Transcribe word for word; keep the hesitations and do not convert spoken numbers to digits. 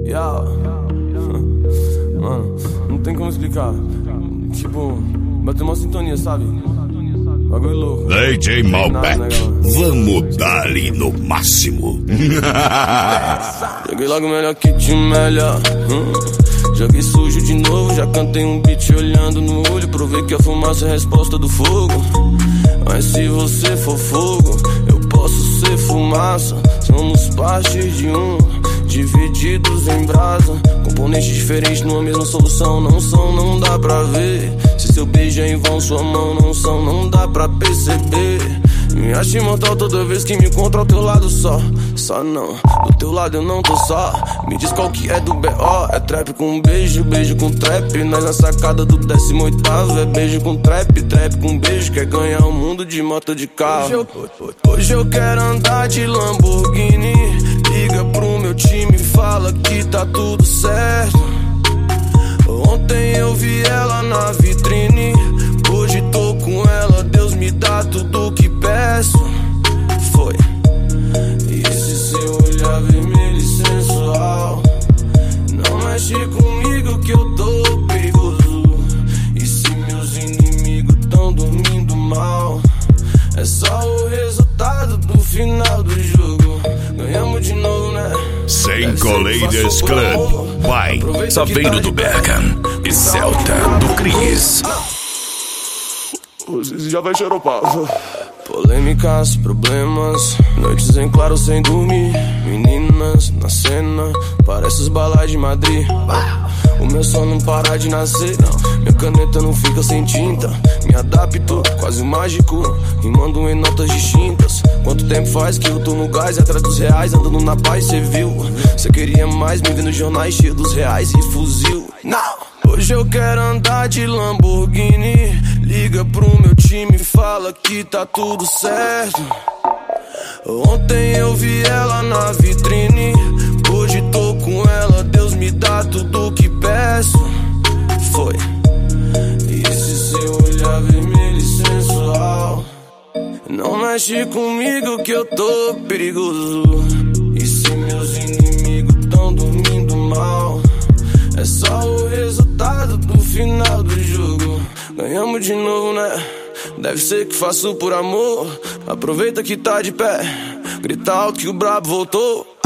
Yeah. Mano, não tem como explicar. Tipo, bateu uma sintonia, sabe? Bagulho louco. D J Malbec, vamos dar ali no máximo. Joguei logo melhor que te melhor. hum. Joguei sujo de novo, já cantei um beat olhando no olho. Provei que a fumaça é a resposta do fogo. Mas se você for fogo, eu posso ser fumaça. Somos parte de um, divididos em brasa. Componentes diferentes numa mesma solução. Não são, não dá pra ver. Se seu beijo é em vão, sua mão não são, não dá pra perceber. Me acho imortal toda vez que me encontro ao teu lado só. Só não, do teu lado eu não tô só. Me diz qual que é do B O. É trap com beijo, beijo com trap. Nós na sacada do décimo oitavo. É beijo com trap, trap com beijo. Quer ganhar o mundo de moto de carro. Hoje eu, hoje eu quero andar de Lamborghini. Liga pro meu time, fala que tá tudo certo. Ontem eu vi ela na vitrine, hoje tô com ela. Deus me dá tudo que peço. Foi. E esse seu olhar vermelho e sensual, não mexe comigo que eu tô perigoso. E se meus inimigos tão dormindo mal, é só o resultado do final do jogo. Ganhamos de novo, né? Cinco Ladies Club vai Saveiro do Bergam e Celta do Cris. Você já vai xeropar. Polêmicas, problemas, noites em claro sem dormir. Meninas na cena, parece os balais de Madrid. O meu som não para de nascer, não. Minha caneta não fica sem tinta. Me adapto, quase um mágico, rimando em notas distintas. Quanto tempo faz que eu tô no gás, atrás dos reais, andando na paz, cê viu? Cê queria mais, me vê nos jornais cheio dos reais e fuzil. Não! Hoje eu quero andar de Lamborghini. Liga pro meu time, fala que tá tudo certo. Ontem eu vi ela na vitrine, hoje tô com ela. Deus me dá tudo que peço. Foi. E esse seu olhar vermelho e sensual, não mexe comigo que eu tô perigoso. E se meus inimigos tão dormindo mal, é só o resultado do final do jogo. Ganhamos de novo, né? Deve ser que faço por amor. Aproveita que tá de pé, grita alto que o brabo voltou.